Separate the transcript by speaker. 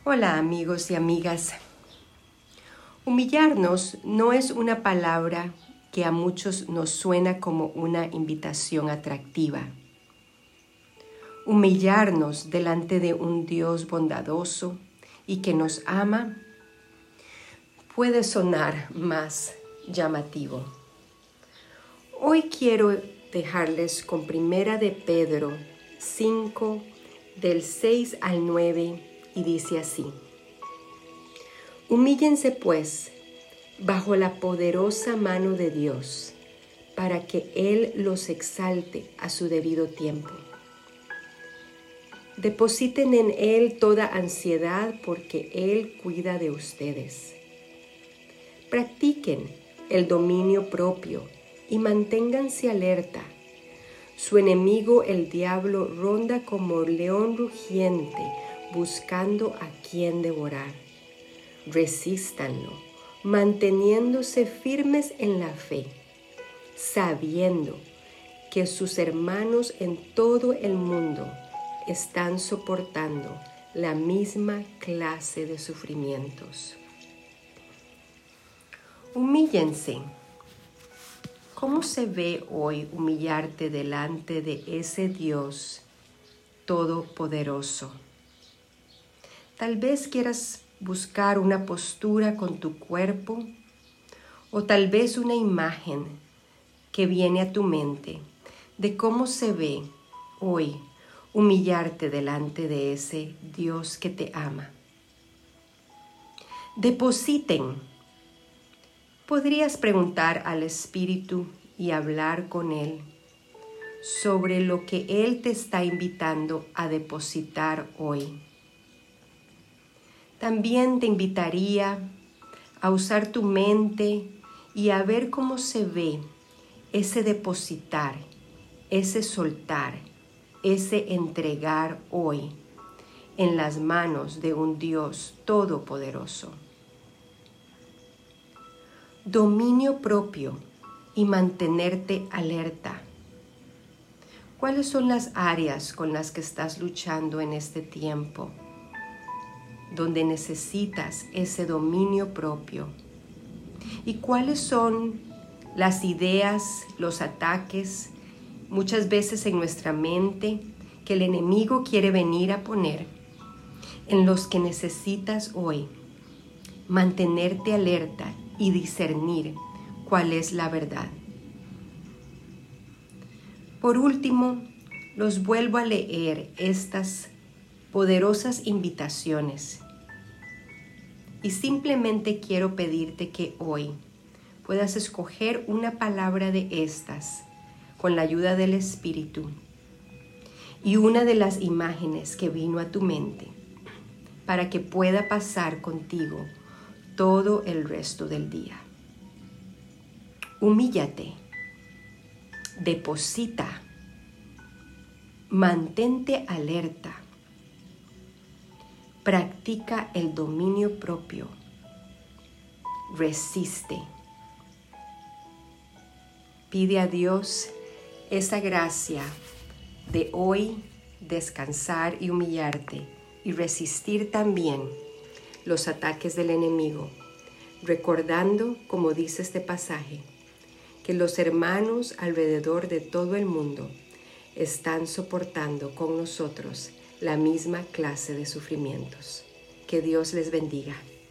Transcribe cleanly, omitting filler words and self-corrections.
Speaker 1: Hola amigos y amigas. Humillarnos no es una palabra que a muchos nos suena como una invitación atractiva. Humillarnos delante de un Dios bondadoso y que nos ama puede sonar más llamativo. Hoy quiero dejarles con Primera de Pedro 5, del 6 al 9, y dice así: Humíllense pues bajo la poderosa mano de Dios, para que Él los exalte a su debido tiempo. Depositen en Él toda ansiedad porque Él cuida de ustedes. Practiquen el dominio propio y manténganse alerta. Su enemigo, el diablo, ronda como león rugiente buscando a quien devorar. Resístanlo, manteniéndose firmes en la fe, sabiendo que sus hermanos en todo el mundo están soportando la misma clase de sufrimientos. Humíllense. ¿Cómo se ve hoy humillarte delante de ese Dios todopoderoso? Tal vez quieras buscar una postura con tu cuerpo o tal vez una imagen que viene a tu mente de cómo se ve hoy humillarte delante de ese Dios que te ama. Depositen. Podrías preguntar al Espíritu y hablar con Él sobre lo que Él te está invitando a depositar hoy. También te invitaría a usar tu mente y a ver cómo se ve ese depositar, ese soltar, ese entregar hoy en las manos de un Dios todopoderoso. Dominio propio y mantenerte alerta. ¿Cuáles son las áreas con las que estás luchando en este tiempo, donde necesitas ese dominio propio? ¿Y cuáles son las ideas, los ataques, muchas veces en nuestra mente, que el enemigo quiere venir a poner, en los que necesitas hoy mantenerte alerta y discernir cuál es la verdad? Por último, los vuelvo a leer estas poderosas invitaciones. Y simplemente quiero pedirte que hoy puedas escoger una palabra de estas con la ayuda del Espíritu y una de las imágenes que vino a tu mente para que pueda pasar contigo todo el resto del día. Humíllate, deposita, mantente alerta. Practica el dominio propio. Resiste. Pide a Dios esa gracia de hoy descansar y humillarte y resistir también los ataques del enemigo, recordando, como dice este pasaje, que los hermanos alrededor de todo el mundo están soportando con nosotros la misma clase de sufrimientos. Que Dios les bendiga.